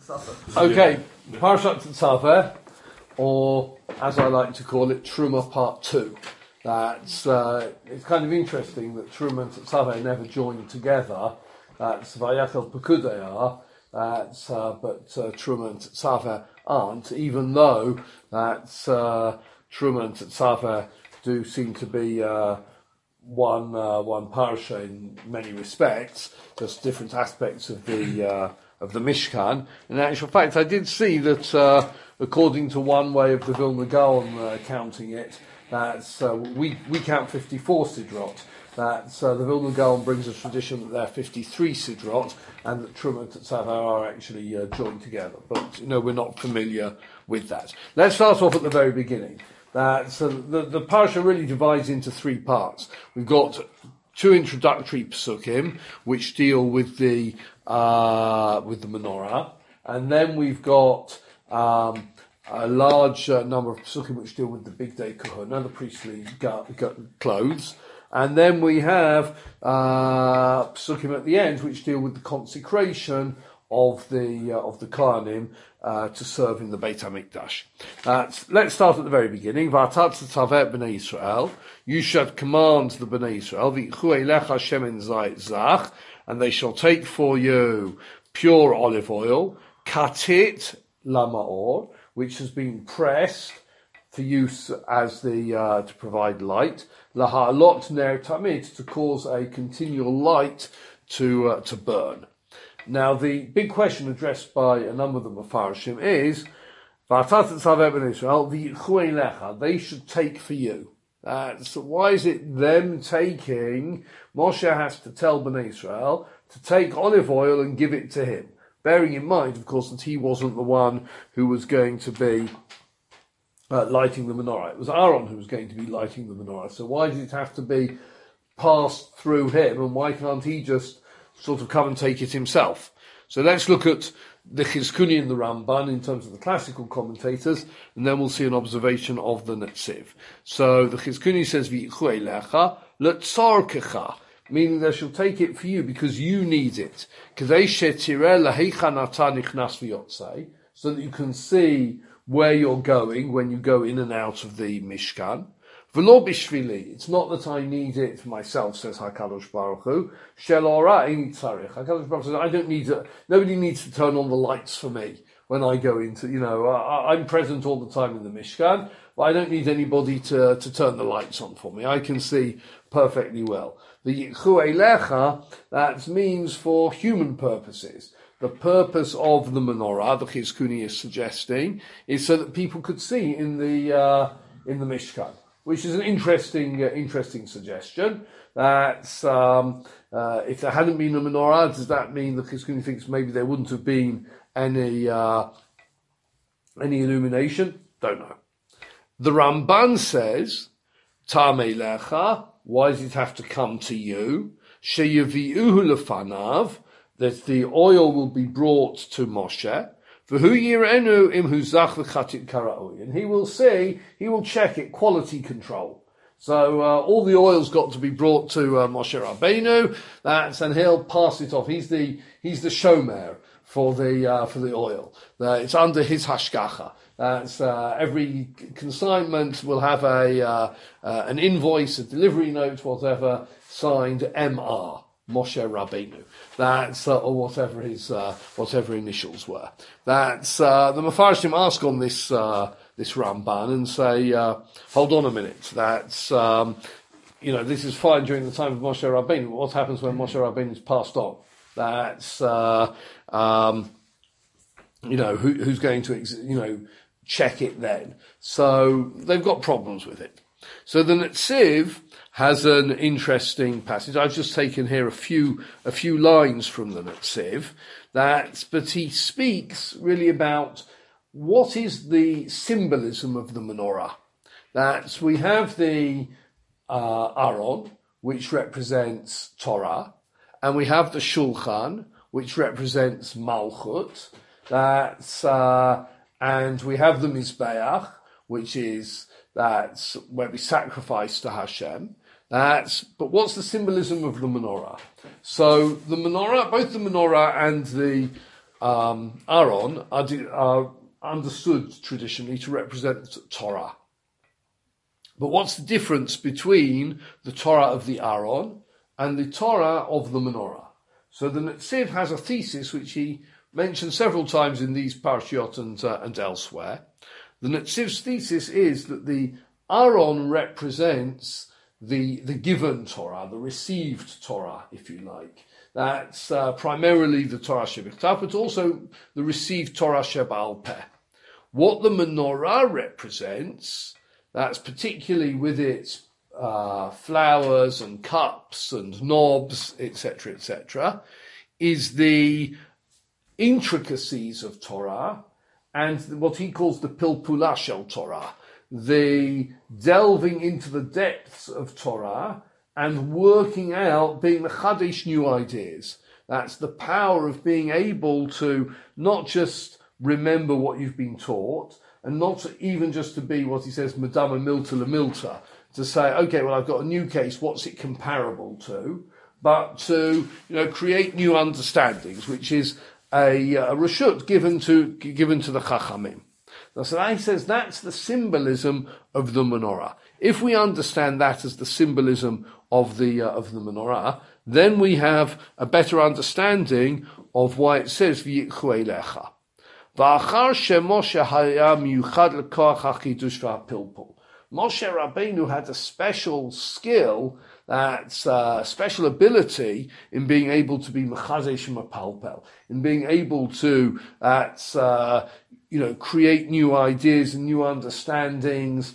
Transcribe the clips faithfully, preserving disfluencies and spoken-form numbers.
Okay, Parashat Tetzaveh, or as I like to call it, Truma Part Two. That's uh, it's kind of interesting that Truma and Tetzaveh never joined together. That's Vayachel Pekudei are, that's uh, but uh, Truma and Tetzaveh aren't. Even though that's uh, Truma and Tetzaveh do seem to be uh, one uh, one parasha in many respects, just different aspects of the. Uh, of the Mishkan. In actual fact, I did see that, uh, according to one way of the Vilna Gaon uh, counting it, that's, uh, we, we count fifty-four Sidrot. That's, uh, the Vilna Gaon brings a tradition that there are fifty-three Sidrot, and that Truma and Tetzaveh are actually uh, joined together. But, you know, we're not familiar with that. Let's start off at the very beginning. That's, so the, the parasha really divides into three parts. We've got two introductory psukim, which deal with the uh, with the menorah, and then we've got um, a large uh, number of psukim which deal with the big day kahuna, the priestly gu- gu- clothes, and then we have uh, psukim at the end which deal with the consecration of the uh, of the Kohanim uh, to serve in the Beit HaMikdash. Uh, let's start at the very beginning. V'atat tetzaveh b'nei Yisrael. You shall command the b'nei Yisrael. V'yichu eilecha shemen zayit zach, and they shall take for you pure olive oil, katit lamaor, which has been pressed for use as the uh, to provide light. Laha'alot ner tamid, to cause a continual light to uh, to burn. Now, the big question addressed by a number of the Mefarshim is, they should take for you. Uh, so why is it them taking? Moshe has to tell Bnei Israel to take olive oil and give it to him. Bearing in mind, of course, that he wasn't the one who was going to be uh, lighting the menorah. It was Aaron who was going to be lighting the menorah. So why did it have to be passed through him, and why can't he just sort of come and take it himself? So let's look at the Chizkuni and the Ramban in terms of the classical commentators, and then we'll see an observation of the Netziv. So the Chizkuni says, V'yichu eilecha letzorkecha, meaning they shall take it for you because you need it. K'dei shetireh laheicha nata nichnas v'yotzei, so that you can see where you're going when you go in and out of the Mishkan. V'lo bishvili, it's not that I need it myself, says HaKadosh Baruch Hu. Shel ora ein tzarich. HaKadosh Baruch Hu says, I don't need to, nobody needs to turn on the lights for me when I go into, you know, I, I'm present all the time in the Mishkan, but I don't need anybody to, to turn the lights on for me. I can see perfectly well. The yichu eilecha, that means for human purposes. The purpose of the menorah, the Chizkuni is suggesting, is so that people could see in the, uh, in the Mishkan. Which is an interesting, uh, interesting suggestion. That's um, uh, if there hadn't been a menorah, does that mean the Chizkuni thinks maybe there wouldn't have been any uh, any illumination? Don't know. The Ramban says, Tamei lecha. Why does it have to come to you? Sheyaviuhu lefanav, that the oil will be brought to Moshe. And he will see, he will check it, quality control. So uh, all the oil's got to be brought to uh, Moshe Rabbeinu, that's, and he'll pass it off. He's the he's the shomer for the uh, for the oil. Uh, it's under his hashgacha. That's uh, every consignment will have a uh, uh, an invoice, a delivery note, whatever, signed M R. Moshe Rabbeinu. That's, uh, or whatever his, uh, whatever initials were. That's, uh, the Mefarshim ask on this, uh, this Ramban and say, uh, hold on a minute. That's, um, you know, this is fine during the time of Moshe Rabbeinu. What happens when Moshe Rabbeinu is passed on? That's, uh, um, you know, who, who's going to, you know, check it then? So they've got problems with it. So the Netziv has an interesting passage. I've just taken here a few a few lines from the Netziv. That, but he speaks really about what is the symbolism of the menorah. That we have the uh, Aron, which represents Torah, and we have the Shulchan, which represents Malchut. That's uh, and we have the Mizbeach, which is that's where we sacrifice to Hashem. That's, but what's the symbolism of the menorah? So the menorah, both the menorah and the um, Aaron are, are understood traditionally to represent Torah. But what's the difference between the Torah of the Aaron and the Torah of the menorah? So the Netziv has a thesis which he mentioned several times in these parashiot and, uh, and elsewhere. The Netziv's thesis is that the Aaron represents the, the given Torah, the received Torah, if you like. That's uh, primarily the Torah Shebichtav, but also the received Torah Sheba'al Peh. What the menorah represents, that's particularly with its uh, flowers and cups and knobs, et cetera, et cetera, is the intricacies of Torah and what he calls the pilpula shel Torah, the delving into the depths of Torah and working out, being the chadish new ideas. That's the power of being able to not just remember what you've been taught, and not even just to be what he says, madama milta la milta, to say, okay, well, I've got a new case, what's it comparable to? But to, you know, create new understandings, which is a, a reshut given to given to the chachamim. Now, so he says that's the symbolism of the menorah. If we understand that as the symbolism of the uh, of the menorah, then we have a better understanding of why it says v'yikhu elecha. V'achar sheMoshe haya miyuchad lekoach hachidush v'hapilpul. Moshe Rabbeinu had a special skill, that's a special ability in being able to be mechazesh mapalpel, in being able to, that's, uh, you know, create new ideas and new understandings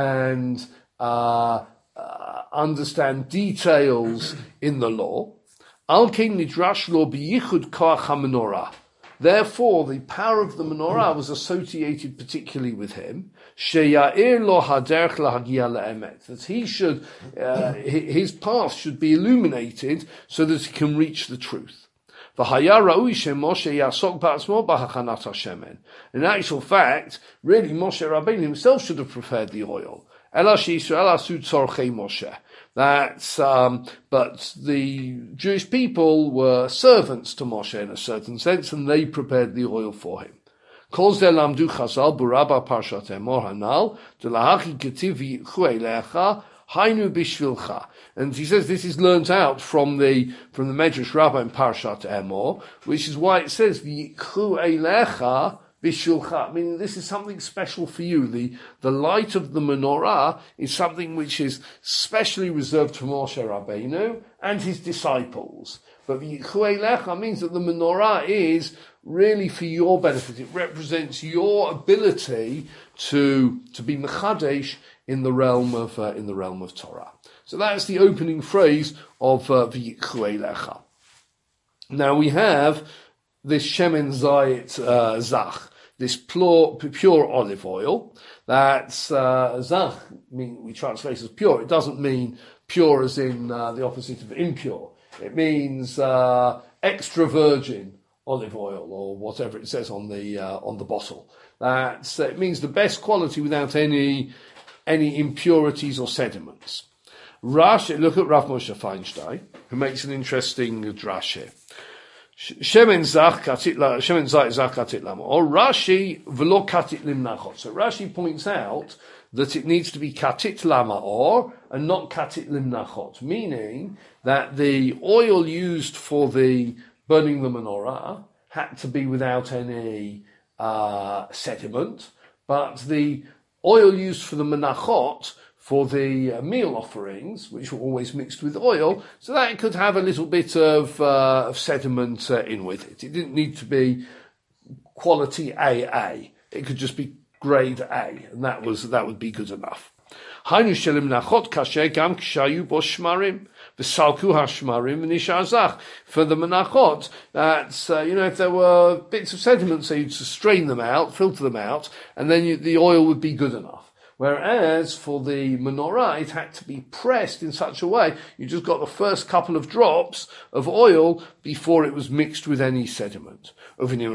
and uh, uh, understand details in the law. Al kein nidrash lo biyichud koach hamenorah. Therefore, the power of the menorah was associated particularly with him. Sheya'ir lo haderech lahagia le'emet. That he should, uh, his path should be illuminated so that he can reach the truth. V'haya ra'ui sheMoshe yasok ba'atzmo b'hachanat hashemen. In actual fact, really Moshe Rabbeinu himself should have prepared the oil. Ela sheYisrael asu tzorchei Moshe. That's, um, but the Jewish people were servants to Moshe in a certain sense, and they prepared the oil for him. Kol zeh lamdu chazal buraba parshat emor hanal, delahachi ketiv v'yikhu elecha, hainu bishvilcha. And he says this is learnt out from the, from the Medrash Rabbah in Parshat Emor, which is why it says v'yikhu elecha, I mean, this is something special for you. The, the light of the menorah is something which is specially reserved for Moshe Rabbeinu and his disciples. But the Yichue Lecha means that the menorah is really for your benefit. It represents your ability to, to be mechadesh in the realm of, uh, in the realm of Torah. So that's the opening phrase of, uh, the Yichue Lecha. Now we have this Shemen Zayit, uh, Zach. This pure, pure olive oil, that's, uh, zach, mean, we translate as pure. It doesn't mean pure as in, uh, the opposite of impure. It means, uh, extra virgin olive oil, or whatever it says on the, uh, on the bottle. That's, it means the best quality without any, any impurities or sediments. Rashi, look at Rav Moshe Feinstein, who makes an interesting drash here. Shemen zach katit la, shemen zayit zach katit lama. Or Rashi v'lo katit limnachot. So Rashi points out that it needs to be katit lama or and not katit limnachot, meaning that the oil used for the burning the menorah had to be without any uh, sediment, but the oil used for the menachot, for the uh, meal offerings, which were always mixed with oil, so that it could have a little bit of, uh, of sediment uh, in with it. It didn't need to be quality A A. It could just be grade A, and that was that would be good enough. Hainu shelim nachot kasher gam kshayu bo shmarim v'salku hashmarim v'nishar zach. For the menachot, that's uh, you know, if there were bits of sediment, so you'd strain them out, filter them out, and then you, the oil would be good enough. Whereas for the menorah, it had to be pressed in such a way, you just got the first couple of drops of oil before it was mixed with any sediment. The, the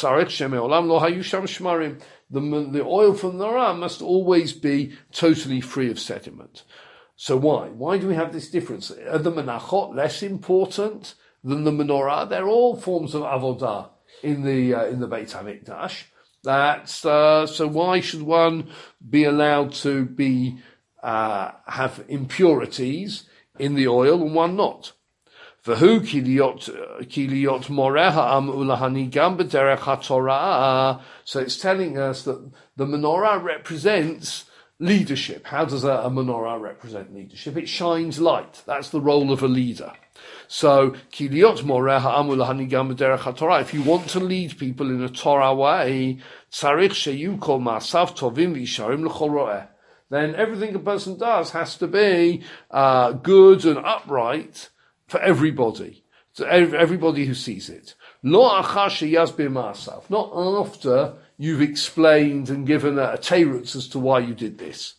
oil from the menorah must always be totally free of sediment. So why? Why do we have this difference? Are the menachot less important than the menorah? They're all forms of avodah in the uh, in the Beit HaMikdash. That's uh, so why should one be allowed to be uh, have impurities in the oil and one not? V'hu kiliyot kiliyot moreh ha'am ulahani gam b'derech haTorah. So it's telling us that the menorah represents leadership. How does a, a menorah represent leadership? It shines light. That's the role of a leader. So, kiliyot moreh ha'am ulahani gam b'derech haTorah. If you want to lead people in a Torah way, tzarich sheyu kol ma'asav tovim v'yisharim l'chol ro'eh. Then everything a person does has to be uh, good and upright for everybody, to everybody who sees it. Lo achar sheyasbir ma'asav. Not after you've explained and given a, a teirutz as to why you did this.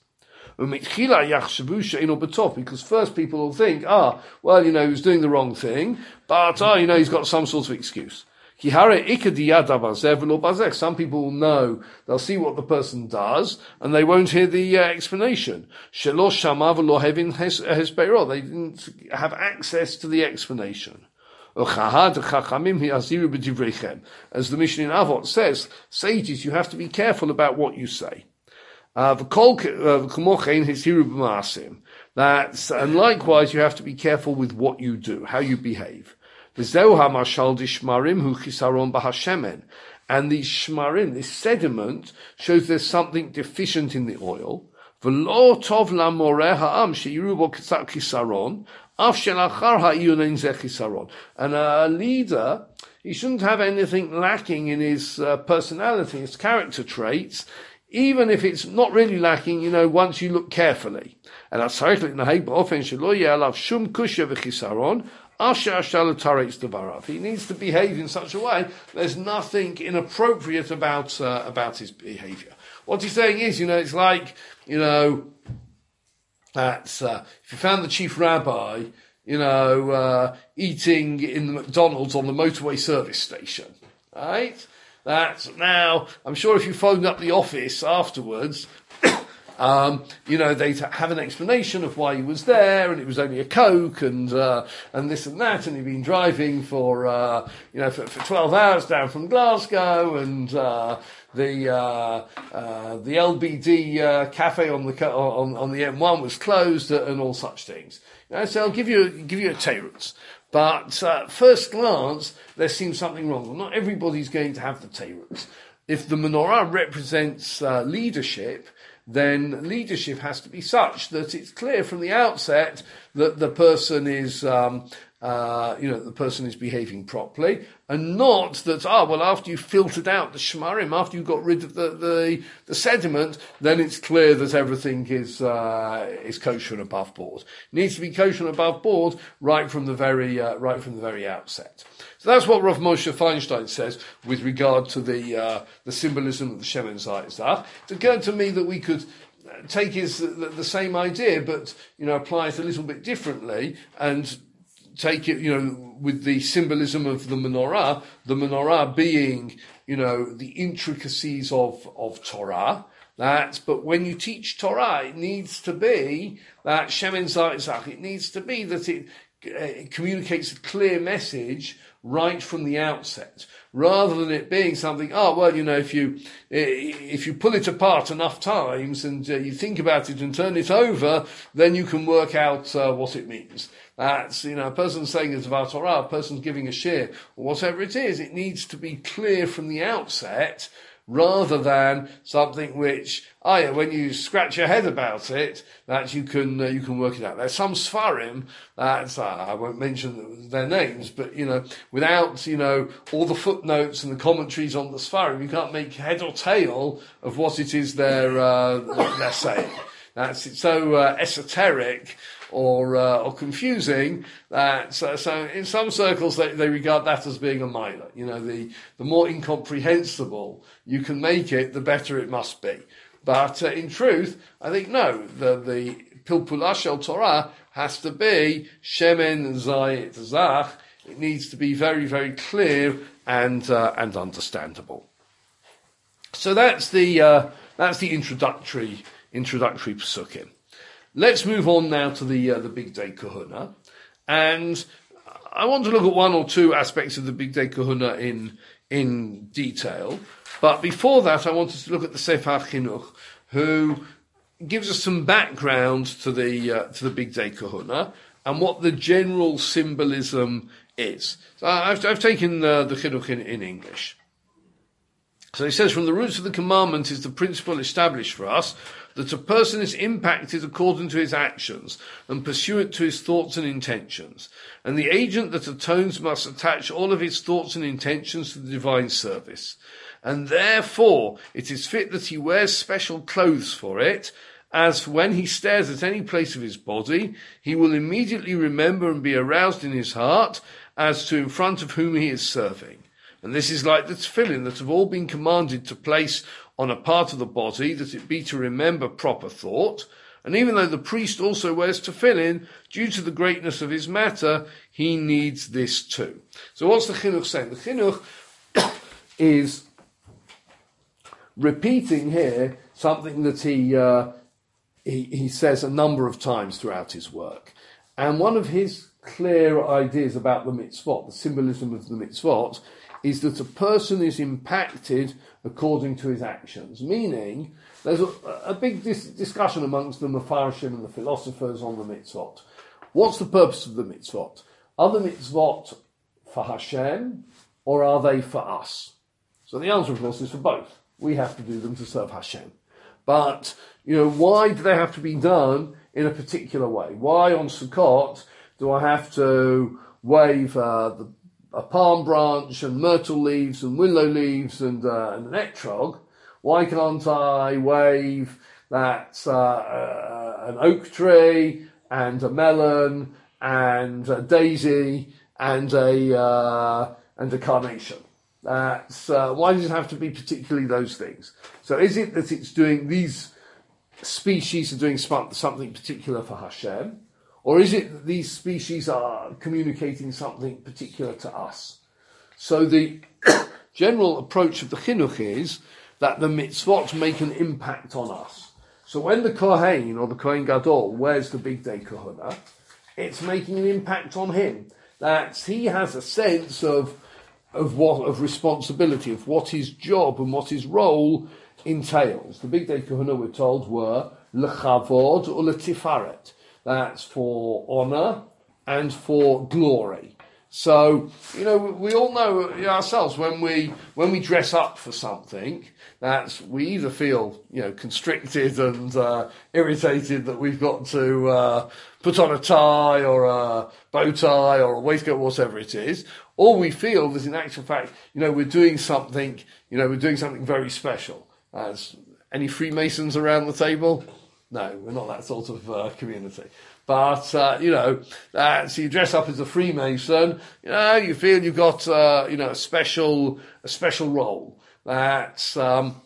Because first people will think, ah, well, you know, he was doing the wrong thing, but, ah, you know, he's got some sort of excuse. Some people will know, they'll see what the person does, and they won't hear the uh, explanation. They didn't have access to the explanation. As the Mishnah in Avot says, sages, you have to be careful about what you say. That's, and likewise, you have to be careful with what you do, how you behave. And these shmarim, this sediment, shows there's something deficient in the oil. And a leader, he shouldn't have anything lacking in his uh, personality, his character traits, even if it's not really lacking, you know, once you look carefully. And he needs to behave in such a way, there's nothing inappropriate about, uh, about his behavior. What he's saying is, you know, it's like, you know, that's, uh, if you found the chief rabbi, you know, uh, eating in the McDonald's on the motorway service station, right? That's, now, I'm sure if you phoned up the office afterwards, Um, you know, they'd have an explanation of why he was there, and it was only a Coke, and uh, and this and that, and he'd been driving for, uh, you know, for, for twelve hours down from Glasgow, and uh, the uh, uh, the L B D uh, cafe on the on on the M one was closed, and all such things. You know, so I'll give you give you a teirutz. But uh, first glance, there seems something wrong. Well, not everybody's going to have the teirutz. If the menorah represents uh, leadership, then leadership has to be such that it's clear from the outset that the person is, um, uh, you know, the person is behaving properly, and not that, ah, well, after you filtered out the shmarim, after you got rid of the, the, the sediment, then it's clear that everything is, uh, is kosher and above board. It needs to be kosher and above board right from the very, uh, right from the very outset. So that's what Rav Moshe Feinstein says with regard to the uh, the symbolism of the Shemen Zaytzach. It occurred to me that we could take his the, the same idea, but you know, apply it a little bit differently and take it, you know, with the symbolism of the menorah. The menorah being, you know, the intricacies of of Torah. That, but when you teach Torah, it needs to be that Shemen Zaytzach. It needs to be that it, it communicates a clear message right from the outset, rather than it being something, oh, well, you know, if you, if you pull it apart enough times and uh, you think about it and turn it over, then you can work out uh, what it means. That's, you know, a person saying it's about Torah, a person's giving a shir, or whatever it is, it needs to be clear from the outset, rather than something which, oh yeah, when you scratch your head about it, that you can uh, you can work it out. There's some Sfarim, that's, uh, I won't mention their names, but, you know, without, you know, all the footnotes and the commentaries on the Sfarim, you can't make head or tail of what it is they're, uh, they're saying. That's, it's so uh, esoteric or uh, or confusing that so, so in some circles they, they regard that as being a minor. You know, the the more incomprehensible you can make it, the better it must be. But uh, in truth, I think no, the the Pilpula Shel Torah has to be Shemen Zaytzach. It needs to be very very clear and uh, and understandable. So that's the uh, that's the introductory introductory psukim. Let's move on now to the uh, the Big Day Kahuna, and I want to look at one or two aspects of the Big Day Kahuna in in detail. But before that, I wanted to look at the Sefer Chinuch, who gives us some background to the uh, to the Big Day Kahuna and what the general symbolism is. So I've, I've taken uh, the Chinuch in, in English. So he says, from the roots of the commandment is the principle established for us that a person is impacted according to his actions and pursuant to his thoughts and intentions. And the agent that atones must attach all of his thoughts and intentions to the divine service. And therefore it is fit that he wears special clothes for it, as when he stares at any place of his body, he will immediately remember and be aroused in his heart as to in front of whom he is serving. And this is like the tefillin that have all been commanded to place on a part of the body, that it be to remember proper thought. And even though the priest also wears tefillin, due to the greatness of his matter, he needs this too. So what's the Chinuch saying? The Chinuch is repeating here something that he, uh, he he says a number of times throughout his work. And one of his clear ideas about the mitzvot, the symbolism of the mitzvot, is that a person is impacted according to his actions. Meaning, there's a, a big dis- discussion amongst the Mefarshim and the philosophers on the mitzvot. What's the purpose of the mitzvot? Are the mitzvot for Hashem, or are they for us? So the answer, of course, is for both. We have to do them to serve Hashem. But, you know, why do they have to be done in a particular way? Why on Sukkot do I have to wave uh, the a palm branch and myrtle leaves and willow leaves and, uh, and an etrog? Why can't I wave that uh, uh, an oak tree and a melon and a daisy and a uh, and a carnation? That's uh, why does it have to be particularly those things? So is it that it's doing these species are doing something particular for Hashem? Or is it that these species are communicating something particular to us? So the general approach of the Chinuch is that the mitzvot make an impact on us. So when the Kohen or the Kohen Gadol wears the Big Day Kahuna, it's making an impact on him. That he has a sense of of what of responsibility, of what his job and what his role entails. The Big Day Kahuna, we're told, were lechavod or letifaret. That's for honour and for glory. So, you know, we all know ourselves when we when we dress up for something, that we either feel, you know, constricted and uh, irritated that we've got to uh, put on a tie or a bow tie or a waistcoat, whatever it is, or we feel that in actual fact, you know, we're doing something, you know, we're doing something very special. As any Freemasons around the table? No, we're not that sort of uh, community. But, uh, you know, uh, so you dress up as a Freemason, you know, you feel you've got, uh, you know, a special, a special role. That's, um,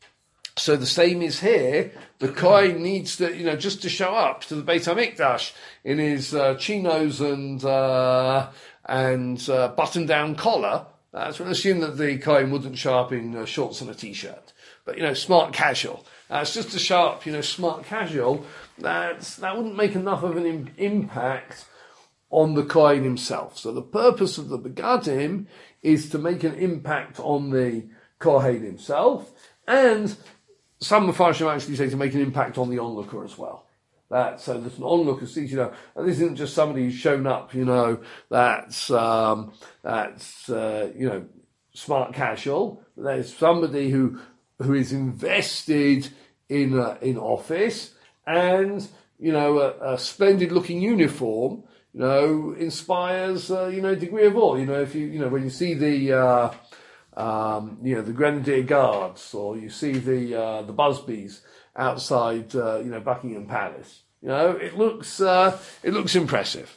so the same is here. The Kohen needs to, you know, just to show up to the Beit HaMikdash in his, uh, chinos and, uh, and, uh, button-down collar. That's we'll assume that the Kohen wouldn't show up in uh, shorts and a t-shirt. But, you know, smart casual. That's just to show up, you know, smart casual. That's, that wouldn't make enough of an im- impact on the Kohen himself. So the purpose of the Begadim is to make an impact on the Kohen himself, and some Mefarshim actually say to make an impact on the onlooker as well. That, so that an onlooker sees, you know, and this isn't just somebody who's shown up, you know, that's, um, that's, uh, you know, smart casual. There's somebody who, who is invested in uh, in office, and you know a, a splendid looking uniform, you know, inspires uh, you know a degree of awe. You know, if you you know when you see the uh, um, you know the Grenadier Guards, or you see the uh, the Busbys outside uh, you know Buckingham Palace, you know it looks uh, it looks impressive.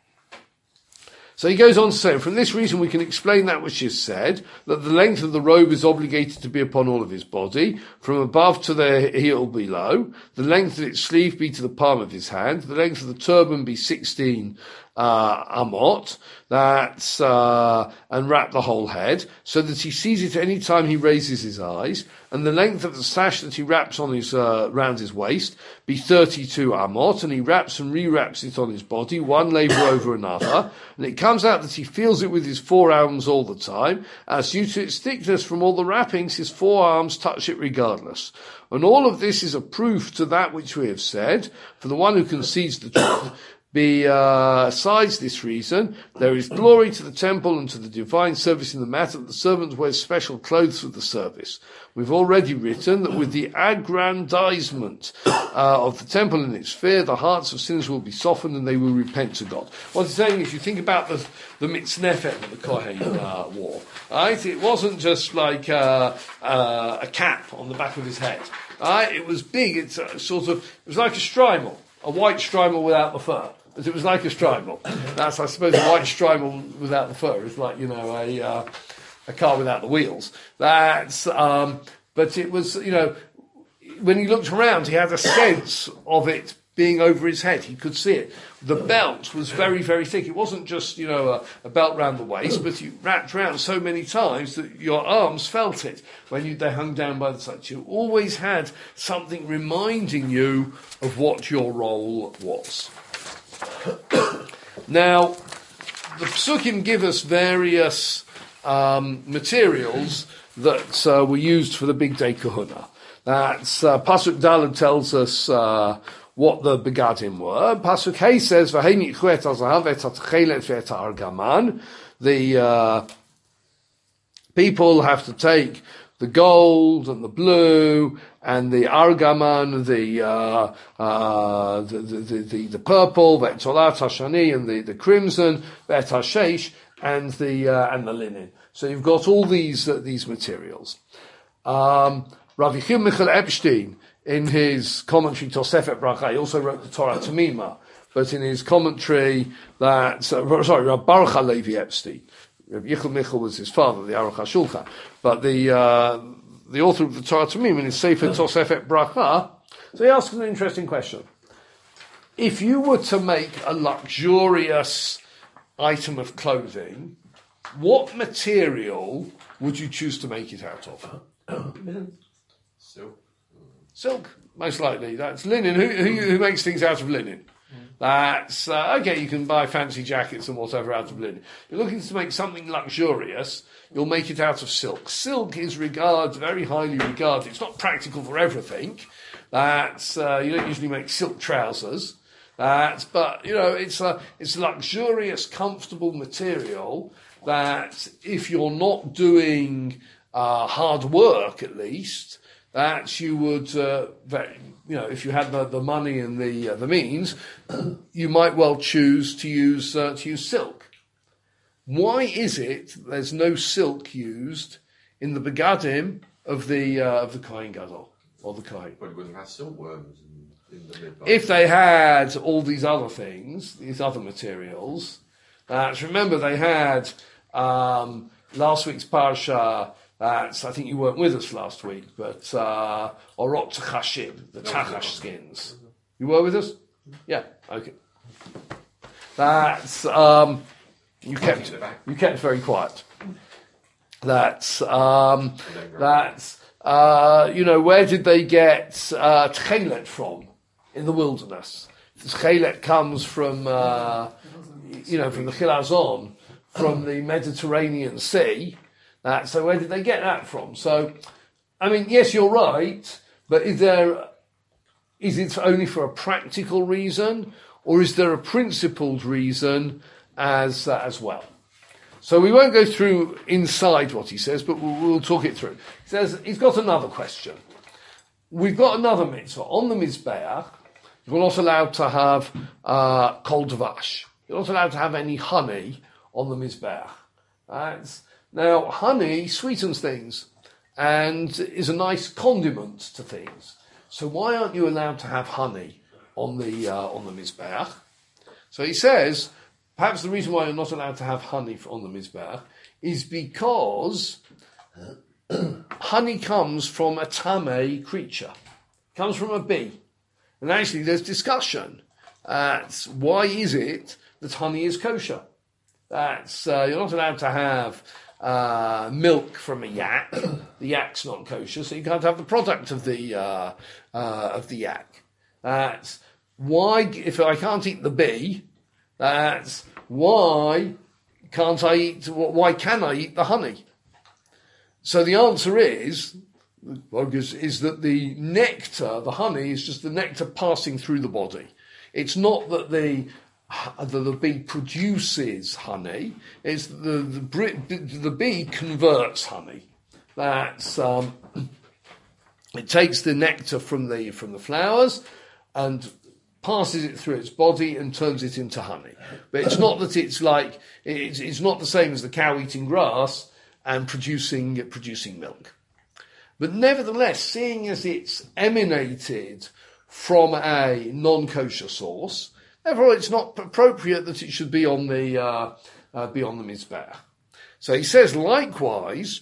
So he goes on to say, from this reason we can explain that which is said, that the length of the robe is obligated to be upon all of his body, from above to the heel below, the length of its sleeve be to the palm of his hand, the length of the turban be sixteen uh, amot, that's, uh, and wrap the whole head, so that he sees it any time he raises his eyes, and the length of the sash that he wraps on his, uh, round his waist be thirty-two amot, and he wraps and re-wraps it on his body, one laver over another, and it comes out that he feels it with his forearms all the time, as due to its thickness from all the wrappings, his forearms touch it regardless. And all of this is a proof to that which we have said, for the one who concedes the truth. Besides this reason, there is glory to the temple and to the divine service in the matter that the servant wears special clothes for the service. We've already written that with the aggrandizement uh, of the temple and its fear, the hearts of sinners will be softened and they will repent to God. What he's saying is, you think about the, the mitznefet that the Kohen uh, wore, right? It wasn't just like uh, uh, a cap on the back of his head, right? It was big. It's a, sort of, it was like a strimal, a white strimal without the fur. It was like a strimal. That's, I suppose, a white strimal without the fur is like, you know, a uh, a car without the wheels. That's, um, but it was, you know, when he looked around, he had a sense of it being over his head. He could see it. The belt was very, very thick. It wasn't just, you know, a, a belt round the waist, but you wrapped around so many times that your arms felt it when you, they hung down by the side. You always had something reminding you of what your role was. Now, the Psukim give us various um, materials that uh, were used for the Big Day Kahuna. That's uh, Pasuk Daled tells us uh, what the begadim were. Pasuk Hey says, "V'hei nichut al zahav et hatchelet ve'et ha'argaman." The uh, people have to take the gold and the blue and the argaman, the uh, uh, the, the, the the purple, ve'et tolat hashani, and the, the crimson, ve'et hashesh, and the uh, and the linen. So you've got all these uh, these materials. Um, Rav Yechiel Michael Epstein, in his commentary Tosefet Bracha, he also wrote the Torah Tamima, but in his commentary that, uh, sorry, Rav Baruch HaLevi Epstein, Rav Yechiel Michael was his father, the Aruch HaShulchan, but the uh, the author of the Torah Tamima in his Sefer Tosefet Bracha, so he asks an interesting question. If you were to make a luxurious item of clothing, what material would you choose to make it out of? Silk. Silk, most likely. That's linen. Who, who, who makes things out of linen? Mm. That's, uh, okay, you can buy fancy jackets and whatever out of linen. You're looking to make something luxurious, you'll make it out of silk. Silk is regarded, very highly regarded. It's not practical for everything. That's, uh, you don't usually make silk trousers. That's, but, you know, it's a, it's a luxurious, comfortable material that if you're not doing uh, hard work, at least, that you would, uh, that, you know, if you had the, the money and the uh, the means, you might well choose to use uh, to use silk. Why is it there's no silk used in the begadim of the uh, of the Kohen Gadol or the Kohen? Well, you wouldn't have silkworms in, in the midbar. If they had all these other things, these other materials, uh, remember they had um, last week's parsha. That's, I think you weren't with us last week, but uh, Orot Chashib, the Tachash skins. You were with us? Yeah, okay. That's, um, you kept, you kept very quiet. That's, um, that's, uh, you know, where did they get uh, Tchelet from in the wilderness? Tchelet comes from, uh, you know, from the Chilazon, from the Mediterranean Sea. Uh, so where did they get that from? So, I mean, yes, you're right, but is there, is it only for a practical reason, or is there a principled reason as uh, as well? So we won't go through inside what he says, but we'll, we'll talk it through. He says, he's got another question. We've got another mitzvah. On the Mizbeach, you're not allowed to have uh, kol dvash. You're not allowed to have any honey on the Mizbeach. That's... Now, honey sweetens things and is a nice condiment to things. So why aren't you allowed to have honey on the uh, on the Mizbeach? So he says, perhaps the reason why you're not allowed to have honey on the Mizbeach is because honey comes from a tamei creature. It comes from a bee. And actually there's discussion. Uh, why is it that honey is kosher. That's uh, you're not allowed to have uh, milk from a yak. The yak's not kosher, so you can't have the product of the uh, uh, of the yak. That's why if I can't eat the bee, that's why can't I eat? Why can I eat the honey? So the answer is, is that the nectar, the honey, is just the nectar passing through the body. It's not that the the, the bee produces honey. It's the the, the bee converts honey. That's um, it takes the nectar from the from the flowers and passes it through its body and turns it into honey. But it's not that it's like it's it's not the same as the cow eating grass and producing producing milk. But nevertheless, seeing as it's emanated from a non-kosher source, therefore it's not appropriate that it should be on the uh, uh, be on the mizbeach. So he says, likewise,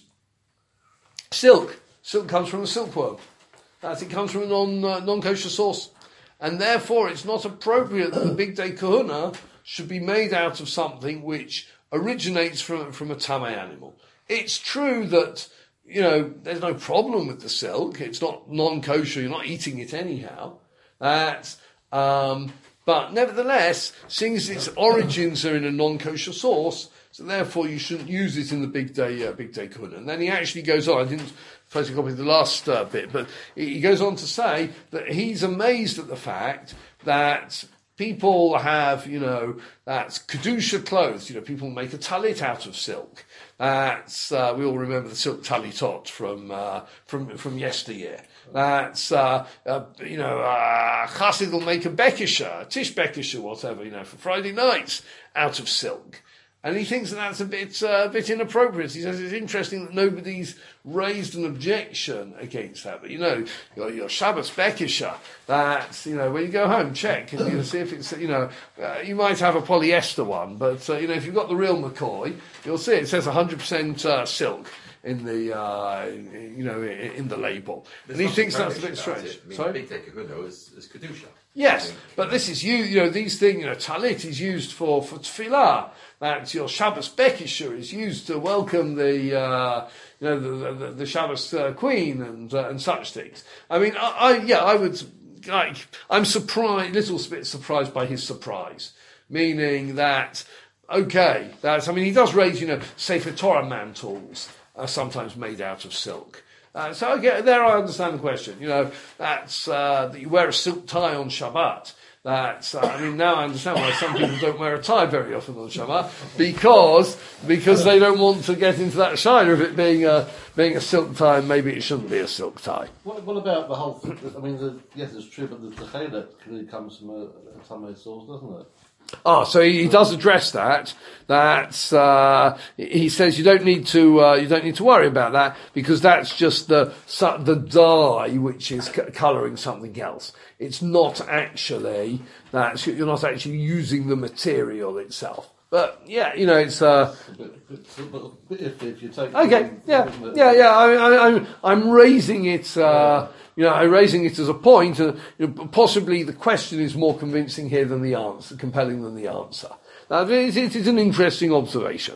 silk. Silk comes from a silkworm. That it comes from a non uh, non-kosher source, and therefore it's not appropriate that the Big Day Kahuna should be made out of something which originates from from a tamei animal. It's true that, you know, there's no problem with the silk. It's not non-kosher. You're not eating it anyhow. That's, um, but nevertheless, seeing as its origins are in a non-kosher source, so therefore you shouldn't use it in the big day, uh, big day kahuna. And then he actually goes on. I didn't photocopy the last uh, bit, but he goes on to say that he's amazed at the fact that people have, you know, that's kedusha clothes. You know, people make a talit out of silk. That's uh, we all remember the silk talitot from uh, from from yesteryear. That's uh, uh, you know, uh, Chassid will make a bekisha, a tish bekisha, whatever, you know, for Friday nights out of silk. And he thinks that that's a bit, uh, a bit inappropriate. He says it's interesting that nobody's raised an objection against that. But, you know, your, your Shabbos Bekisha, that's, you know, when you go home, check and you know, see if it's, you know, uh, you might have a polyester one, but, uh, you know, if you've got the real McCoy, you'll see it says one hundred percent uh, silk in the, uh, you know, in, in the label. There's and he thinks that's a bit about strange. it. I mean, Sorry? Big Day Kahuna is, is kedusha. Yes, but this is you. You know, these things. You know, talit is used for for tefillah. That's your Shabbos Bekisha is used to welcome the uh, you know the the, the Shabbos uh, Queen and uh, and such things. I mean, I, I yeah, I would like. I'm surprised, little bit surprised by his surprise, meaning that okay, that's. I mean, he does raise you know Sefer Torah mantles are sometimes made out of silk. Uh, so again, there I understand the question. You know, that's uh, that you wear a silk tie on Shabbat. That's uh, I mean now I understand why some people don't wear a tie very often on Shabbat because because they don't want to get into that shine of it being a being a silk tie. And maybe it shouldn't be a silk tie. What, what about the whole? I mean, the, yes, it's true, but the techela really comes from a, a tamei source, doesn't it? Ah, so he, he does address that. That's uh, he says you don't need to uh, you don't need to worry about that because that's just the the dye which is c- colouring something else. It's not actually that you're not actually using the material itself. But yeah, you know, it's uh, A bit, bit, but bit iffy if you take. okay. it, Yeah, isn't it? yeah, yeah. I, I, I'm I'm raising it. Uh, You know, I'm raising it as a point, and you know, possibly the question is more convincing here than the answer, compelling than the answer. Now, it, it is an interesting observation.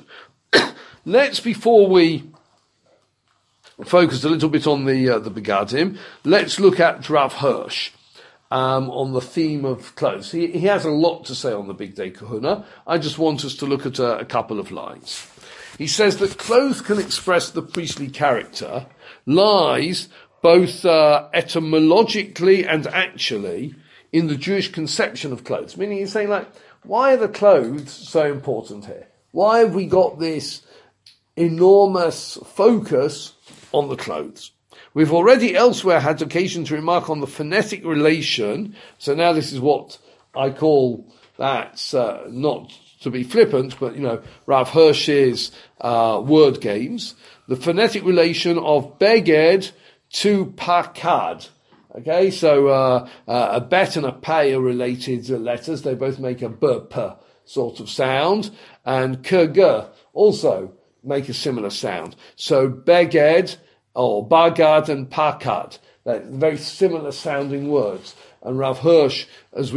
Let's, before we focus a little bit on the uh, the Begadim, let's look at Rav Hirsch um, on the theme of clothes. He, he has a lot to say on the Big Day Kahuna. I just want us to look at a, a couple of lines. He says that clothes can express the priestly character, lies both uh, etymologically and actually in the Jewish conception of clothes. Meaning he's saying, like, why are the clothes so important here? Why have we got this enormous focus on the clothes? We've already elsewhere had occasion to remark on the phonetic relation. So now this is what I call that, uh, not to be flippant, but, you know, Rav Hirsch's uh, word games. The phonetic relation of beged to pakad. Okay, so uh, uh, a bet and a pay are related uh, letters. They both make a b p sort of sound, and k g also make a similar sound. So beged or bagad and pakad, they're very similar sounding words. And Rav Hirsch, as we've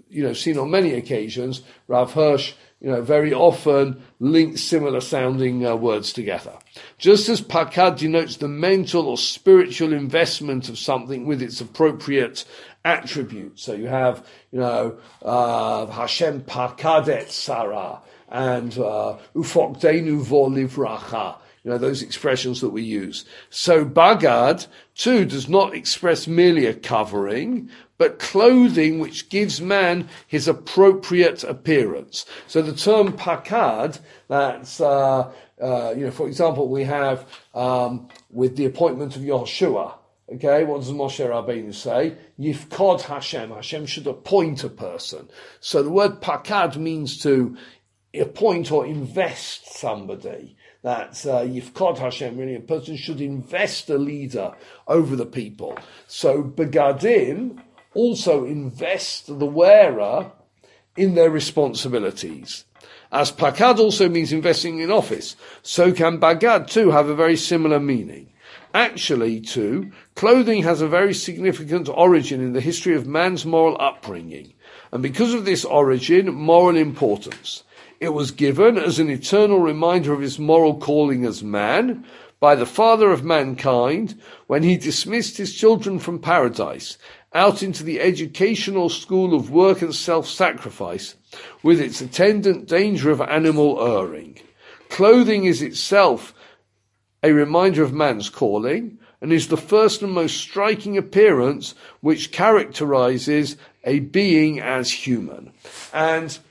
you know, seen on many occasions, Rav Hirsch, you know, very often links similar sounding uh, words together. Just as pakad denotes the mental or spiritual investment of something with its appropriate attribute. So you have, you know, uh, Hashem pakadet Sarah and ufokdenu vo livracha. You know, those expressions that we use. So bagad, too, does not express merely a covering, but clothing which gives man his appropriate appearance. So the term pakad, that's, uh, uh, you know, for example, we have um, with the appointment of Yehoshua. Okay, what does Moshe Rabbeinu say? Yifkod Hashem. Hashem should appoint a person. So the word pakad means to appoint or invest somebody. That's uh, Yifkod Hashem, really a person should invest a leader over the people. So Begadim also invest the wearer in their responsibilities. As Pakad also means investing in office, so can Bagad too have a very similar meaning. Actually, too, clothing has a very significant origin in the history of man's moral upbringing, and because of this origin, moral importance. It was given as an eternal reminder of his moral calling as man by the Father of mankind when he dismissed his children from paradise out into the educational school of work and self-sacrifice with its attendant danger of animal erring. Clothing is itself a reminder of man's calling and is the first and most striking appearance which characterizes a being as human. And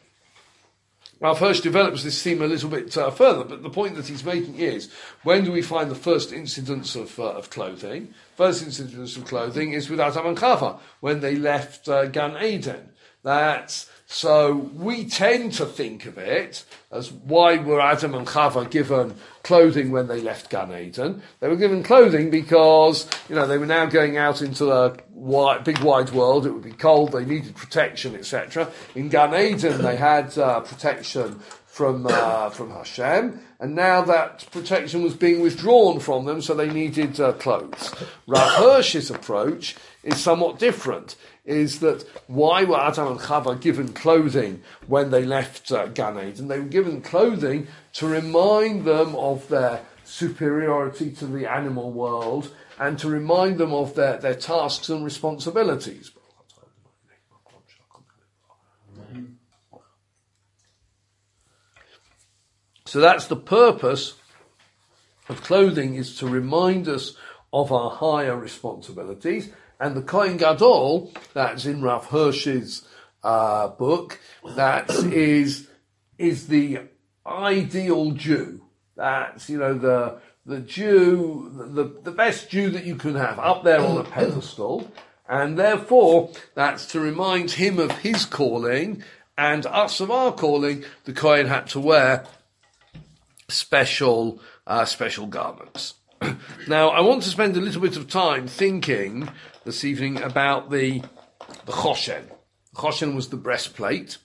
Rav Hirsch develops this theme a little bit uh, further, but the point that he's making is, when do we find the first incidence of uh, of clothing? First incidence of clothing is with Adam and Chava, when they left uh, Gan Eden. That's, so we tend to think of it as, why were Adam and Chava given clothing when they left Gan Eden? They were given clothing because, you know, they were now going out into a wide, big wide world. It would be cold. They needed protection, et cetera. In Gan Eden, they had uh, protection from uh, from Hashem, and now that protection was being withdrawn from them, so they needed uh, clothes. Rav Hirsch's approach is somewhat different. Is that why were Adam and Chava given clothing when they left uh, Gan Eden? They were given clothing to remind them of their superiority to the animal world and to remind them of their, their tasks and responsibilities. So that's the purpose of clothing, is to remind us of our higher responsibilities. And the Kohen Gadol, that's in Rav Hirsch's uh, book, that is is the ideal Jew. That's, you know, the the Jew, the the best Jew that you can have, up there on a pedestal. And therefore, that's to remind him of his calling and us of our calling. The Kohen had to wear special uh, special garments. Now, I want to spend a little bit of time thinking this evening about the the Choshen. Choshen was the breastplate.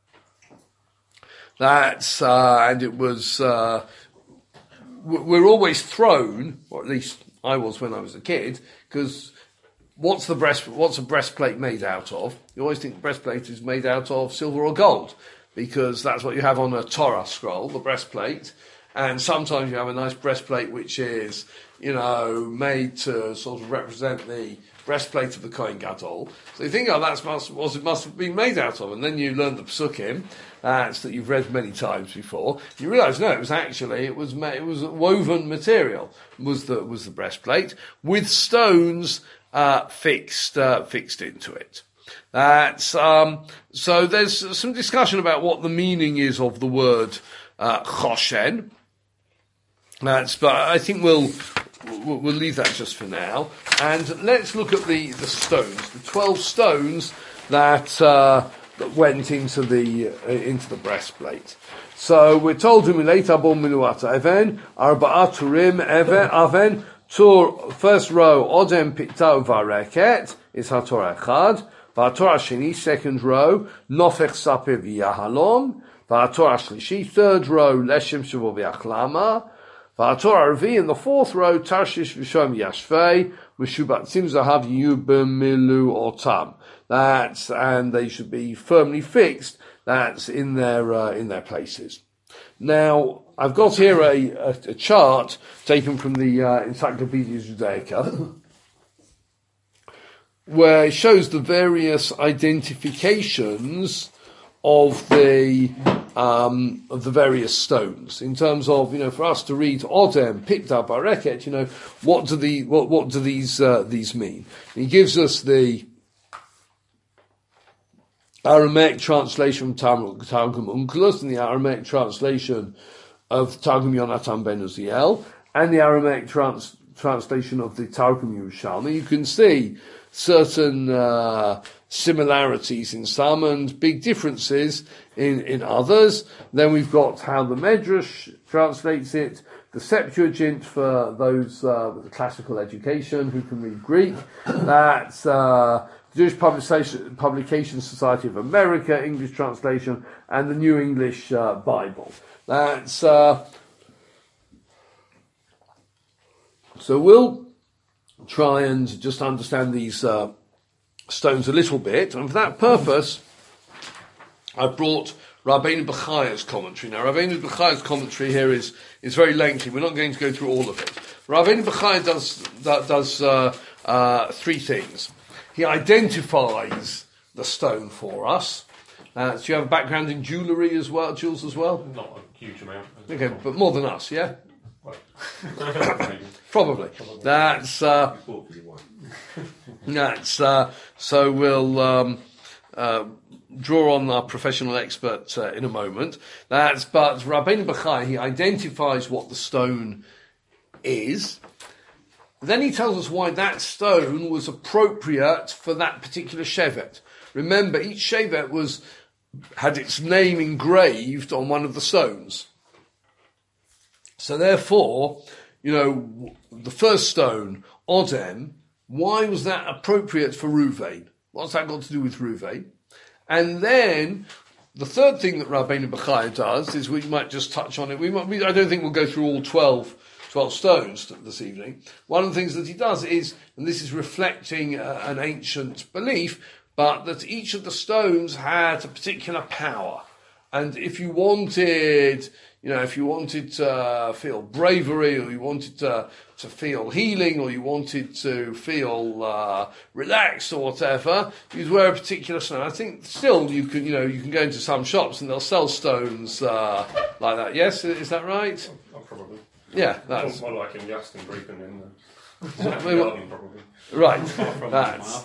That's uh, and it was. Uh, we're always thrown, or at least I was when I was a kid, because what's the breast? What's a breastplate made out of? You always think the breastplate is made out of silver or gold, because that's what you have on a Torah scroll, the breastplate. And sometimes you have a nice breastplate which is, you know, made to sort of represent the breastplate of the Kohen Gadol. So you think, oh, that's must, what it must have been made out of. And then you learn the Psukim, that's that you've read many times before. You realise, no, it was actually, it was it was woven material, was the was the breastplate, with stones uh, fixed uh, fixed into it. That's um, so there's some discussion about what the meaning is of the word uh, Choshen. That's, but I think we'll, we'll we'll leave that just for now, and let's look at the, the stones, the twelve stones that uh, that went into the uh, into the breastplate. So we're told to milate abom minuata even arba'at turim even aven tur first row odem pitau vareket is hator echad, v'hator hasheni second row nofech saper v'yahalom, v'hator hashlishi third row leshem shavo v'yachlama. V'ator Arvi, in the fourth row, Tarshish V'shom Yashvei, V'shubatzim Zahav Yubim Milu Otam. That's, and they should be firmly fixed. That's in their, uh, in their places. Now, I've got here a, a, a chart taken from the uh, Encyclopedia Judaica, where it shows the various identifications of the um, of the various stones in terms of, you know, for us to read Odem, Pitda, Bareket, you know, what do the what what do these uh, these mean? He gives us the Aramaic translation from Targum Onkelos and the Aramaic translation of Targum Yonatan ben Uziel and the Aramaic trans- translation of the Targum Yerushalmi. You can see certain uh, similarities in some and big differences in, in others. Then we've got how the Medrash translates it, the Septuagint for those uh, with a classical education who can read Greek. That's uh, the Jewish Publication, Publication Society of America, English translation, and the New English uh, Bible. That's uh, so we'll try and just understand these uh, stones a little bit, and for that purpose, I brought Rabbeinu Bechaya's commentary. Now, Rabbeinu Bechaya's commentary here is is very lengthy. We're not going to go through all of it. Rabbeinu Bechaya does does uh, uh, three things. He identifies the stone for us. Uh, so you have a background in jewellery as well, Jules, as well? Not a huge amount. Okay, but more than us, yeah? Well, Probably. That's, uh, that's, uh, so we'll, um, uh, draw on our professional expert, uh, in a moment. That's, but Rabbeinu Bechaya, he identifies what the stone is. Then he tells us why that stone was appropriate for that particular shevet. Remember, each shevet was, had its name engraved on one of the stones. So therefore, you know, the first stone, Odem, why was that appropriate for Ruvain? What's that got to do with Ruvain? And then the third thing that Rabbeinu Bechaya does is, we might just touch on it. We might, we, I don't think we'll go through all twelve, twelve stones this evening. One of the things that he does is, and this is reflecting uh, an ancient belief, but that each of the stones had a particular power. And if you wanted, you know, if you wanted to uh, feel bravery, or you wanted to, to feel healing, or you wanted to feel uh, relaxed or whatever, you'd wear a particular stone. I think still you can, you know, you can go into some shops and they'll sell stones uh, like that. Yes, is that right? oh, probably. Yeah, that's More like in Yast and Greek and in the Well, garden, probably. right. That's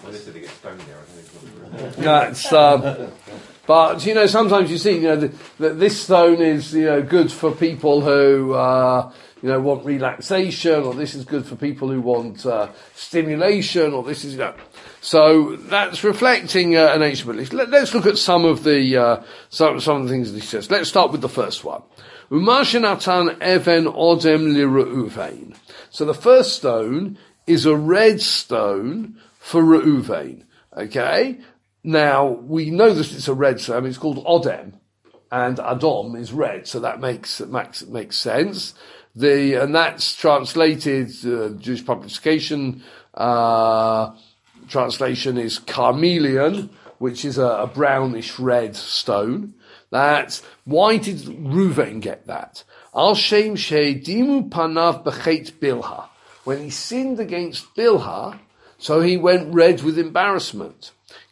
that's. Um, but you know, sometimes you see, you know, that this stone is, you know, good for people who uh, you know want relaxation, or this is good for people who want uh, stimulation, or this is, you know. So that's reflecting uh, an ancient belief. Let, let's look at some of the uh, some some of the things that he says. Let's start with the first one. Umashenatan even odem liReuven. So the first stone is a red stone for Reuven. Okay? Now, we know that it's a red stone. It's called Odem. And Adom is red. So that makes, makes, makes sense. The, and that's translated, uh, Jewish Publication, uh, translation is Carmelian, which is a, a brownish red stone. That's, why did Reuven get that? Al Shem Sheidimu Panav Bechet Bilha. When he sinned against Bilha, so he went red with embarrassment.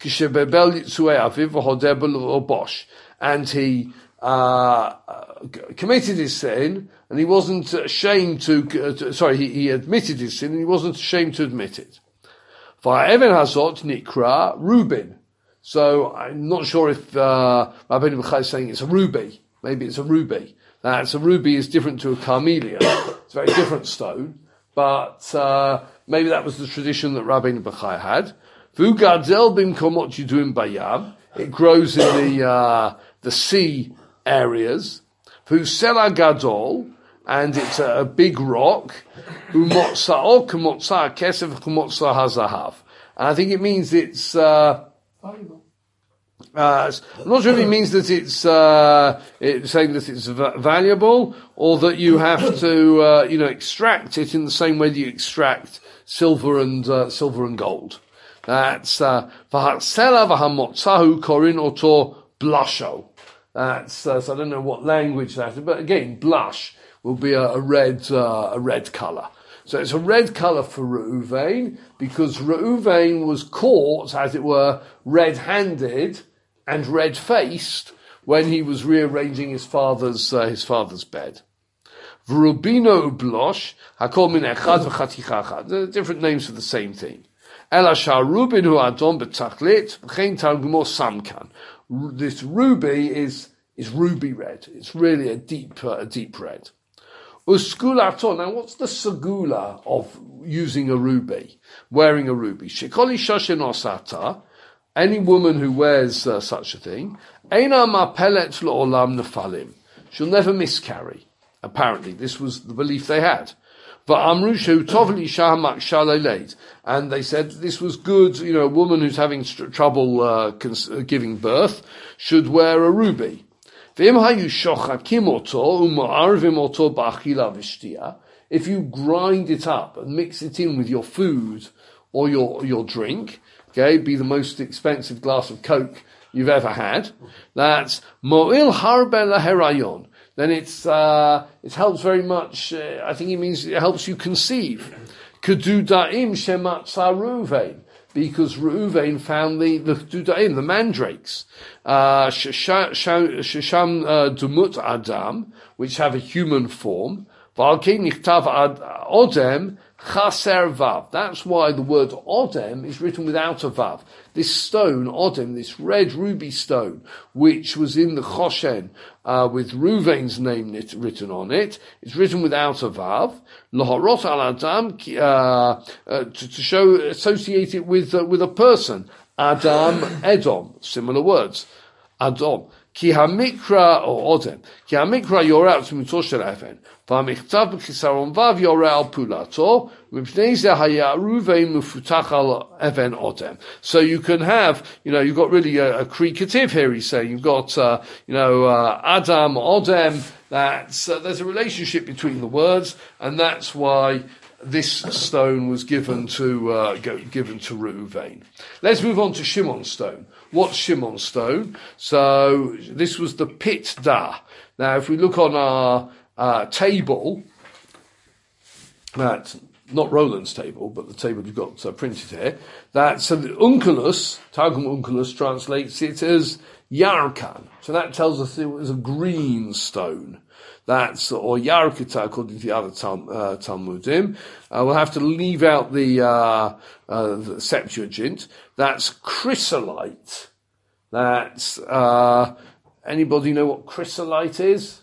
And he uh, committed his sin, and he wasn't ashamed to, uh, sorry, he, he admitted his sin, and he wasn't ashamed to admit it. Va'even hazot nikra Reuben. So I'm not sure if uh, Rabbeinu Bechaya is saying it's a ruby. Maybe it's a ruby. That's a ruby is different to a carmelian. It's a very different stone. But uh, maybe that was the tradition that Rabbeinu Bechaya had. V'ugadel bimkomot yiduim bayam. It grows in the uh, the sea areas. V'usela gadol, and it's a, a big rock. Umotza'o k'motzah kesef k'motzah hazahav. And I think it means it's uh, Uh, I'm not sure if it means that it's, uh, it's saying that it's v- valuable, or that you have to, uh, you know, extract it in the same way that you extract silver and, uh, silver and gold. That's, uh, v'hatsela v'hamotzahu korin oto blusho. That's, uh, so I don't know what language that is, but again, blush will be a, a red, uh, a red colour. So it's a red colour for Reuven, because Reuven was caught, as it were, red-handed and red-faced when he was rearranging his father's uh, his father's bed. V'rubino ublosh hakol min echad v'chaticha achad. They're different names for the same thing. Ela sha'rubin hu adon b'tachlit v'chein targumo samkan. This ruby is is ruby red. It's really a deep uh, a deep red. Uskulato. Now, what's the segula of using a ruby, wearing a ruby? Shekoli shoshen osata. Any woman who wears uh, such a thing, Eina mapelet l'olam nefalim. She'll never miscarry. Apparently, this was the belief they had. Va'amru shehu tov l'isha makshale leid. And they said this was good. You know, a woman who's having st- trouble uh, cons- uh, giving birth should wear a ruby. V'im hayu shochakim oto u'ma'arvim oto ba'achila v'shtia. If you grind it up and mix it in with your food or your your drink, okay, be the most expensive glass of Coke you've ever had. That's mo'il harbe laherayon. Then it's uh, it helps very much. Uh, I think it means it helps you conceive. Kedudaim shematza Reuven, because Reuven found the the dudaim, the mandrakes, uh, shesham dumut adam, which have a human form. V'alkein nichtav ad odem. Chaser vav. That's why the word odem is written without a vav. This stone, odem, this red ruby stone, which was in the Choshen, uh, with Reuven's name written on it, is written without a vav. Lahorot al adam, uh, uh, to, to show, associate it with, uh, with a person. Adam, Edom. Similar words. Adam. Ki hamikra, or odem. Ki hamikra yorah tzmuto shel even. V'amichtav b'chisaron vav yoreh al pulato, v'pnei ze haya Reuven mufutach al even odem. So you can have, you know, you've got really a, a creative here, he's saying. You've got, uh, you know, uh, Adam, Odem, that's, uh, there's a relationship between the words, and that's why this stone was given to, uh, go, given to Reuven. Let's move on to Shimon's stone. What's Shimon's stone? So, this was the pit da. Now, if we look on our, Uh, table, that's not Roland's table, but the table you've got uh, printed here, that, so the Unculus, Targum Unculus translates it as Yarkan. So that tells us it was a green stone. That's, or Yarkita, according to the other Tal, uh, Talmudim. Uh, we'll have to leave out the, uh, uh, the Septuagint. That's chrysolite. That's, uh, anybody know what chrysolite is?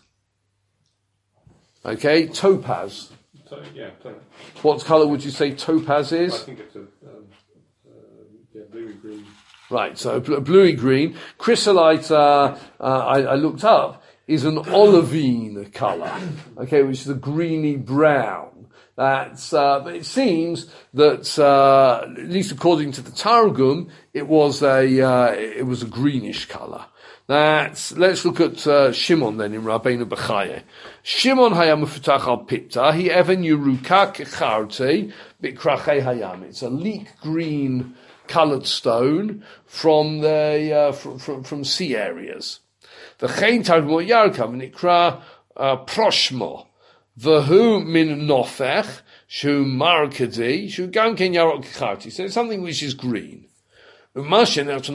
Okay, topaz. So, yeah, so What colour would you say topaz is? I think it's a um, uh, yeah, bluey green. Right, so bl- bluey green. Chrysolite, uh, uh, I, I looked up, is an olivine colour. Okay, which is a greeny brown. That's, uh, but it seems that, uh, at least according to the Targum, it was a, uh, it was a greenish colour. That's, let's look at uh, Shimon then in Rabbeinu Bechaye. Shimon hayam mufutach al pipta, he even yuruka kecharte bikrachei hayam. It's a leek green coloured stone from the, uh, from, from, from sea areas. The chein targmo yarkam nikra proshmo. V'hu min nofech, shu markadi, shu gamken yarok kecharte. So it's something which is green. So why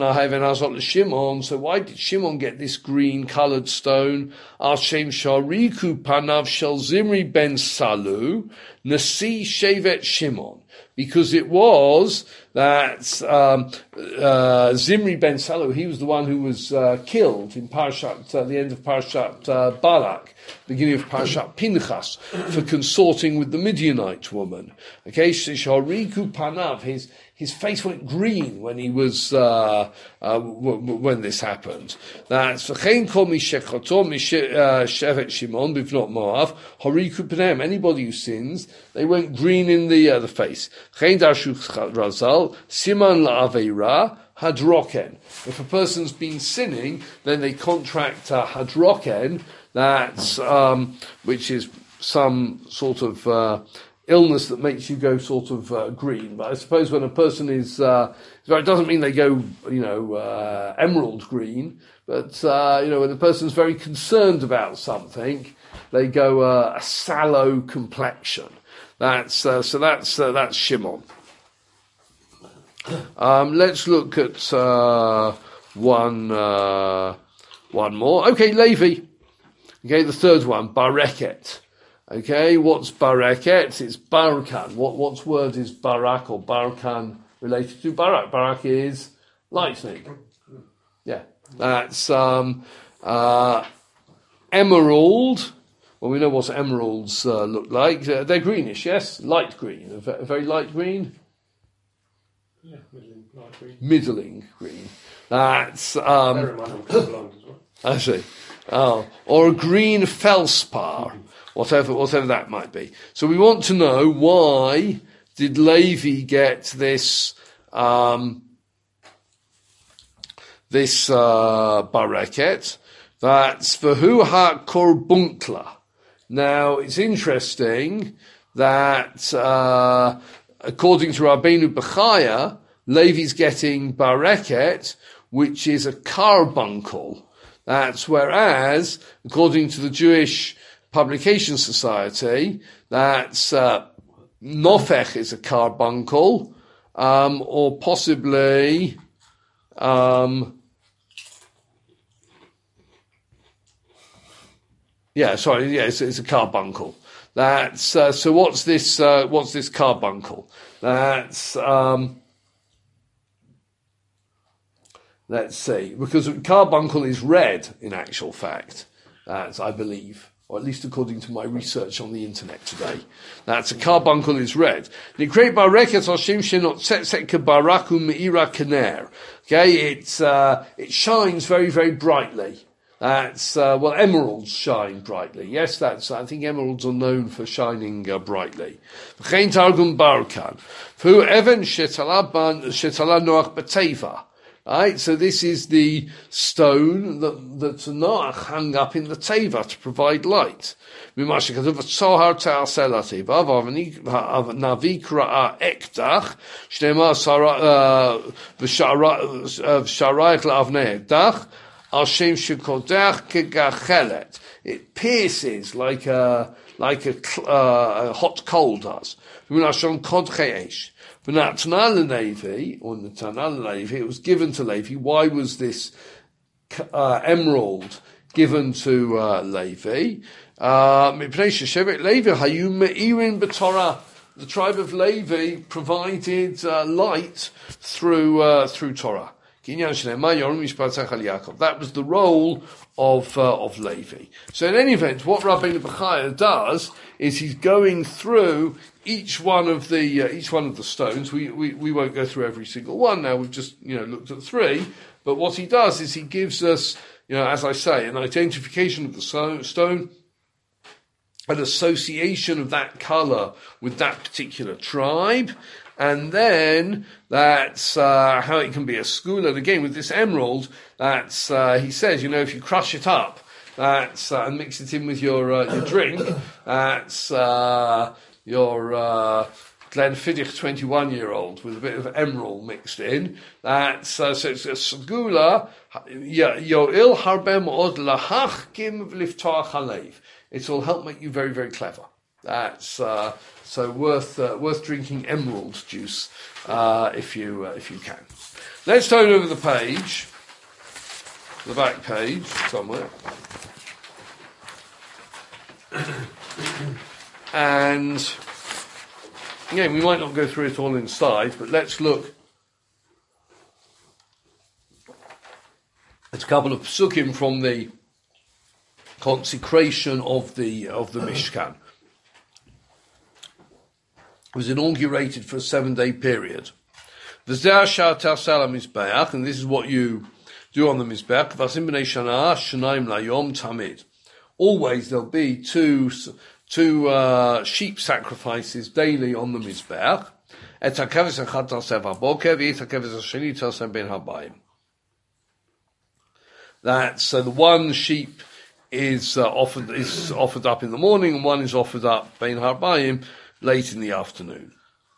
did Shimon get this green coloured stone? Ashem shariku panav shel Zimri ben Salu, nasi shevet Shimon. Because it was that um, uh, Zimri ben Salu, he was the one who was uh, killed in Parashat, uh, the end of Parashat uh, Balak, beginning of Parashat Pinchas, for consorting with the Midianite woman. Okay, shariku panav, his His face went green when he was, uh, uh, w- w- when this happened. That's, v'chein kol mi shechoto mi shevet Shimon bivnot Moav, horiku p'neim. Anybody who sins, they went green in the, uh, the face. V'chein darshu Razal, siman la'aveira, hadroken. If a person's been sinning, then they contract uh, hadroken, that's, um, which is some sort of uh, illness that makes you go sort of uh, green. But I suppose when a person is, uh, it doesn't mean they go, you know, uh, emerald green, but, uh, you know, when a person's very concerned about something, they go uh, a sallow complexion. That's, uh, so that's, uh, that's Shimon. Um, let's look at uh, one uh, one more. Okay, Levi. Okay, the third one, Bareket. Okay, what's Bareket? It's Barkan. What what's word is Barak or Barkan related to? Barak. Barak is lightning. Yeah, that's um, uh, emerald. Well, we know what emeralds uh, look like. Uh, they're greenish, yes, light green, a ve- a very light green. Yeah, middling, light green. Middling green. That's um, Bear in mind I'm colourblind as well. I see. Oh, or a green felspar, whatever, whatever that might be. So we want to know, why did Levi get this um, this uh, bareket? That's v'hu ha-korbunkla. Now it's interesting that. Uh, According to Rabbeinu Bechaya, Levi's getting bareket, which is a carbuncle. That's whereas, according to the Jewish Publication Society, that's uh, nofech is a carbuncle, um, or possibly um, yeah, sorry, yeah, it's, it's a carbuncle. That's uh, so. What's this? Uh, what's this carbuncle? That's um, let's see, because carbuncle is red in actual fact. That's, I believe, or at least according to my research on the internet today. That's a carbuncle is red. Okay, it uh, it shines very very brightly. That's, uh, well, emeralds shine brightly. Yes, that's, I think emeralds are known for shining uh, brightly. Right, so this is the stone that, that Noach hung up in the teva to provide light. It pierces like a like a, uh, a hot coal does. Or in the Tanal Levi, it was given to Levi. Why was this uh, emerald given to uh, Levi? Uh, the tribe of Levi provided uh, light through uh, through Torah. That was the role of uh, of Levi. So in any event, what Rabbeinu Bechaya does is he's going through each one of the uh, each one of the stones. We, we we won't go through every single one now. We've just you know looked at three. But what he does is he gives us, you know, as I say, an identification of the so- stone, an association of that colour with that particular tribe. And then that's uh, how it can be a school. And again, with this emerald, that's uh, he says, you know, if you crush it up, that's uh, and mix it in with your uh, your drink, that's uh, your uh, Glenfiddich twenty-one-year-old with a bit of emerald mixed in. That's uh, so it's a segula. Yo'il harbem od lahachkim v'liftoach halev. It will help make you very very clever. That's uh, so worth uh, worth drinking emerald juice uh, if you uh, if you can. Let's turn over the page, the back page somewhere, and again we might not go through it all inside, but let's look at a couple of psukim from the consecration of the of the Mishkan. It was inaugurated for a seven-day period. And this is what you do on the Mizbeach. Always there'll be two two uh, sheep sacrifices daily on the Mizbeach. Et hakeves echad taseh v'boker v'et hakeves hasheni taseh ben habayim. That so the one sheep is uh, offered is offered up in the morning, and one is offered up ben harbayim late in the afternoon.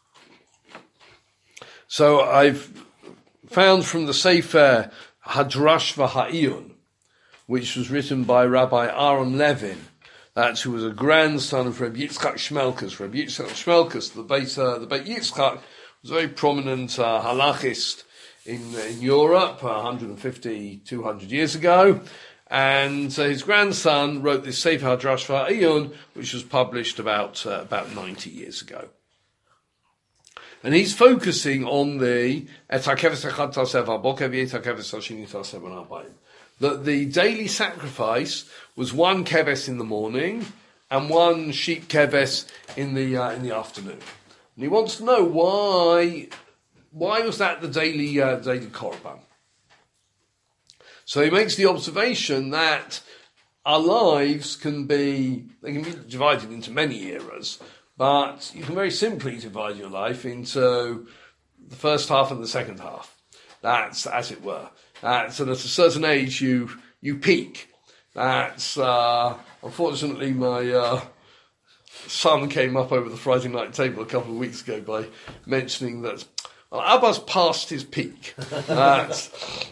So I've found from the Sefer Hadrash V'Ha'iyun, which was written by Rabbi Aaron Levin, that's who was a grandson of Rabbi Yitzchak Shmelkus. Rabbi Yitzchak Shmelkus, the Beit, uh, the Beit Yitzchak, was a very prominent uh, halachist in in Europe, one hundred fifty, two hundred years ago. And uh, his grandson wrote this Sefer Hadrash V'Ha'iyun, which was published about uh, about ninety years ago. And he's focusing on the that the daily sacrifice was one keves in the morning and one sheep keves in the uh, in the afternoon. And he wants to know why why was that the daily uh, daily korban? So he makes the observation that our lives can be they can be divided into many eras. But you can very simply divide your life into the first half and the second half. That's, as it were. That's, and at a certain age, you you peak. That's, uh, unfortunately, my uh, son came up over the Friday night table a couple of weeks ago by mentioning that, well, Abba's passed his peak. That's,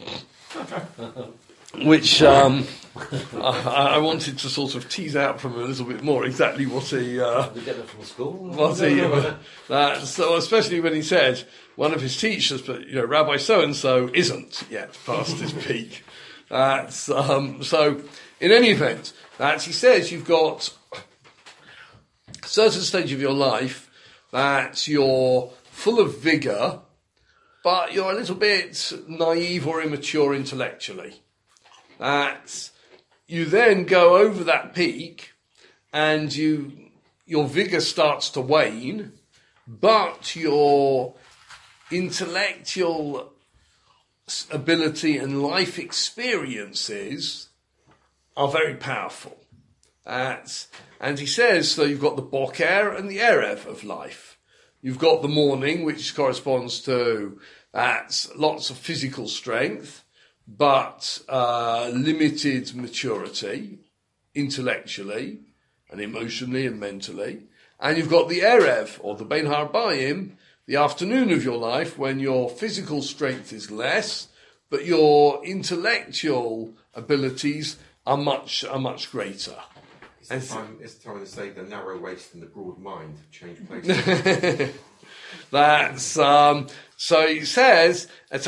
which um, I, I wanted to sort of tease out from him a little bit more exactly what he... Uh, Did you get that from school? What he... Uh, so especially when he said one of his teachers, but you know, Rabbi so-and-so isn't yet past his peak. That's, um, so, in any event, that he says you've got a certain stage of your life that you're full of vigour, but you're a little bit naive or immature intellectually. That you then go over that peak and you your vigour starts to wane, but your intellectual ability and life experiences are very powerful. That's, and he says, so you've got the boker and the erev of life. You've got the morning, which corresponds to that's lots of physical strength, but uh, limited maturity, intellectually and emotionally and mentally. And you've got the Erev, or the Ben Harbayim, the afternoon of your life, when your physical strength is less, but your intellectual abilities are much are much greater. It's, and time, it's time to say the narrow waist and the broad mind change places. That's, um, so he says, it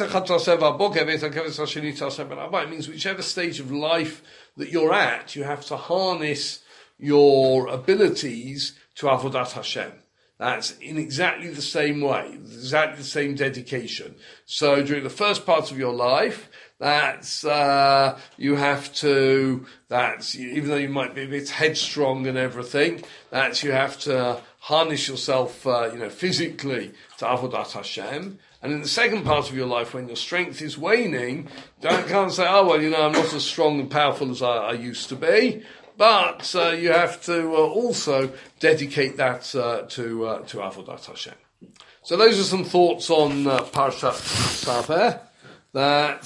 means whichever stage of life that you're at, you have to harness your abilities to Avodat Hashem. That's in exactly the same way, exactly the same dedication. So during the first part of your life, that's, uh, you have to, that's, even though you might be a bit headstrong and everything, that's, you have to harness yourself, uh, you know, physically to Avodat Hashem. And in the second part of your life, when your strength is waning, don't can't say, oh, well, you know, I'm not as strong and powerful as I, I used to be. But uh, you have to uh, also dedicate that uh, to uh, to Avodat Hashem. So those are some thoughts on uh, Parshat Safer. That